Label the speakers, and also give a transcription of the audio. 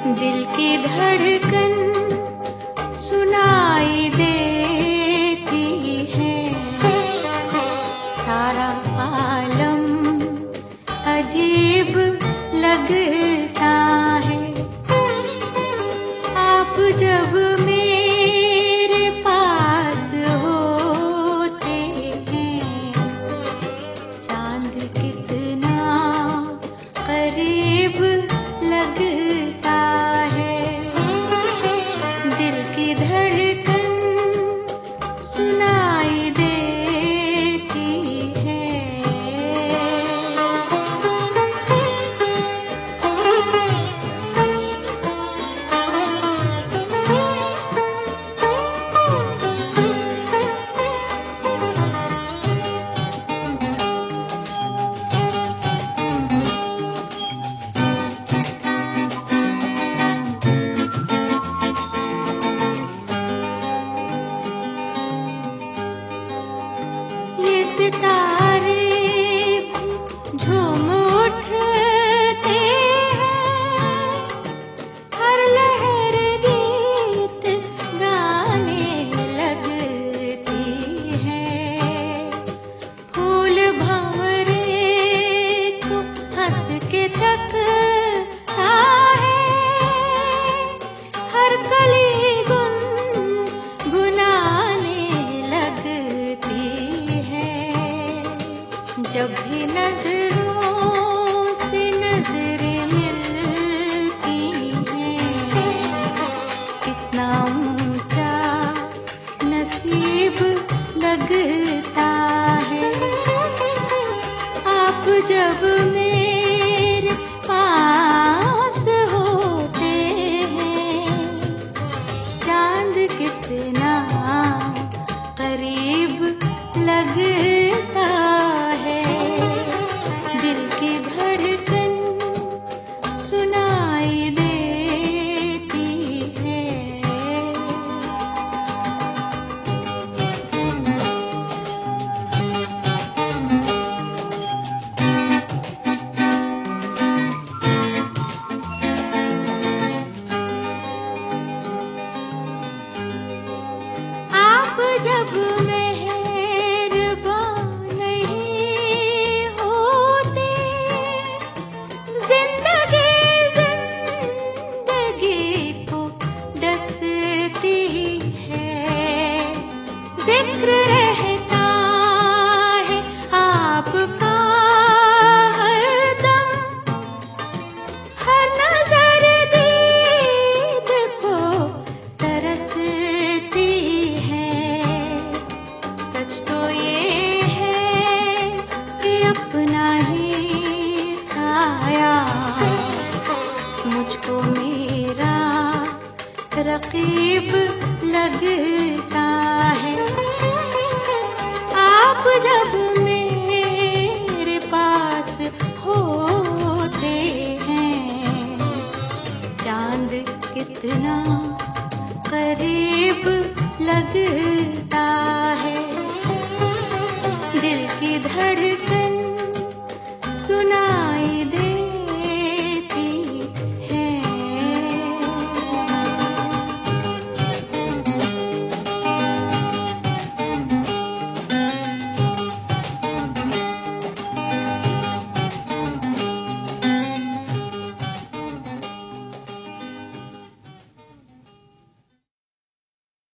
Speaker 1: दिल की धड़कन सुनाई देती है, सारा आलम अजीब लगता है। आप जब मेरे पास होते हैं, चांद कितना करीब लगता है। दिल की धड़कन सुनाई देती है। ये सितारे झूम उठते हैं, हर लहर गीत गाने लगती है। फूल भंवरे को हंस के तकता है, हर कली गुनगुनाने लगती है। जब भी नजरों से नजरें मिलती हैं, कितना ऊंचा नसीब लगता है। आप जब मेरे पास होते हैं, चांद कितना करीब लगता है। दिल की धड़कन सुनाई देती है। आप जब मेहरबान नहीं होते, जिंदगी को डसती है। जिक्र रहता है आपका हरदम, हर नजर दीद को तरसती है। सच तो ये है कि अपना ही साया मुझको मेरा रकीब लगता है। आप जब मेरे पास होते हैं, चांद कितना करीब लगता